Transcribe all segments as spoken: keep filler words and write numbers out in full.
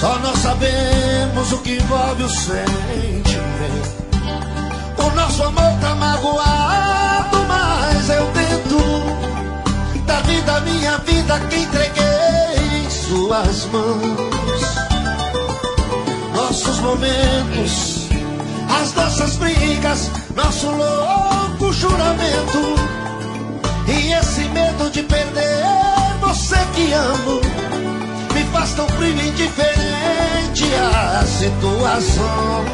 Só nós sabemos o que envolve o sentimento. O nosso amor tá magoado, mas eu tento. Da vida, minha vida, que entreguei em suas mãos. Nossos momentos, as nossas brigas, nosso louco juramento. E esse medo de perder você que amo me faz tão frio e indiferente à situação.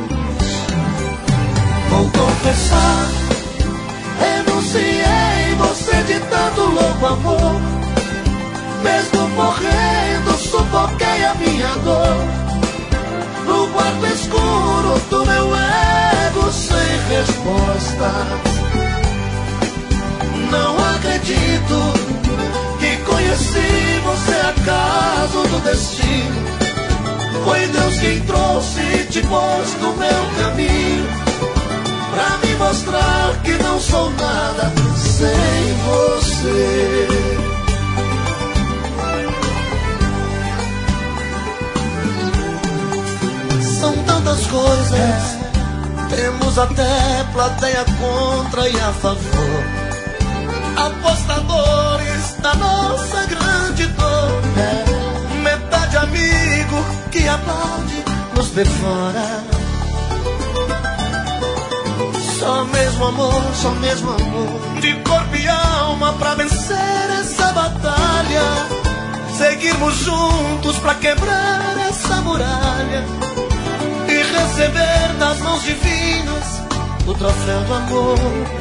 Vou confessar, renunciei você de tanto louco amor. Mesmo morrendo, sufoquei a minha dor. No quarto escuro do meu ego sem resposta. Não acredito que conheci você acaso do destino. Foi Deus quem trouxe e te pôs no meu caminho, pra me mostrar que não sou nada sem você. São tantas coisas, temos até plateia contra e a favor, apostadores da nossa grande dor. Metade amigo que aplaude nos devora. Só mesmo amor, só mesmo amor, de corpo e alma pra vencer essa batalha. Seguirmos juntos pra quebrar essa muralha e receber das mãos divinas o troféu do amor.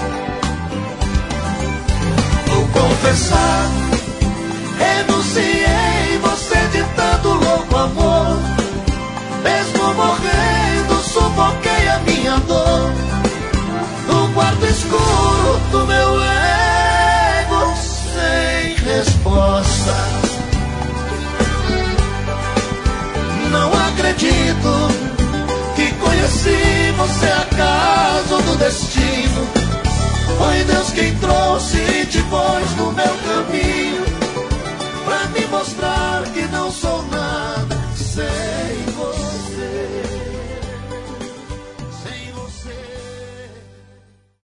Vou confessar, renunciei você de tanto louco amor. Mesmo morrendo, sufoquei a minha dor. No quarto escuro do meu ego sem resposta. Não acredito que conheci você acaso do destino. Foi Deus quem trouxe